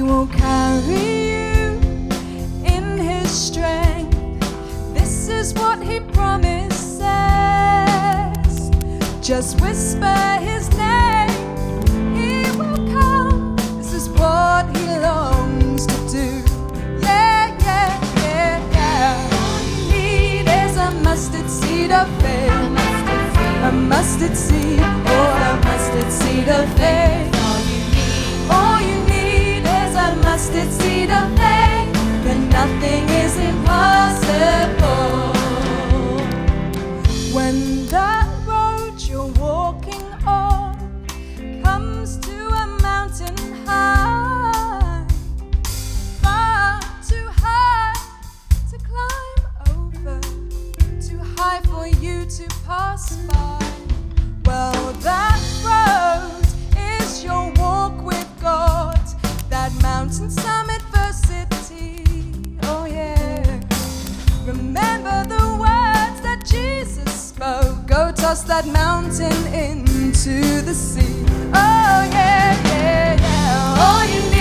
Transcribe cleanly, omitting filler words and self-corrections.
will carry you in His strength. This is what He promises. Just whisper His name, He will come. This is what He longs to do. Yeah, yeah, yeah, yeah. All you need is a mustard seed of faith. A mustard seed, oh, a mustard seed of faith. All you need is a mustard seed of faith. Then nothing is impossible. When the road you're walking on comes to a mountain high, far too high to climb over, too high for you to pass by. Well, that road is your walk with God, that mountain some adversity. Oh yeah. Remember the words that Jesus spoke. Go toss that mountain into the sea. Oh yeah, yeah, yeah. All you need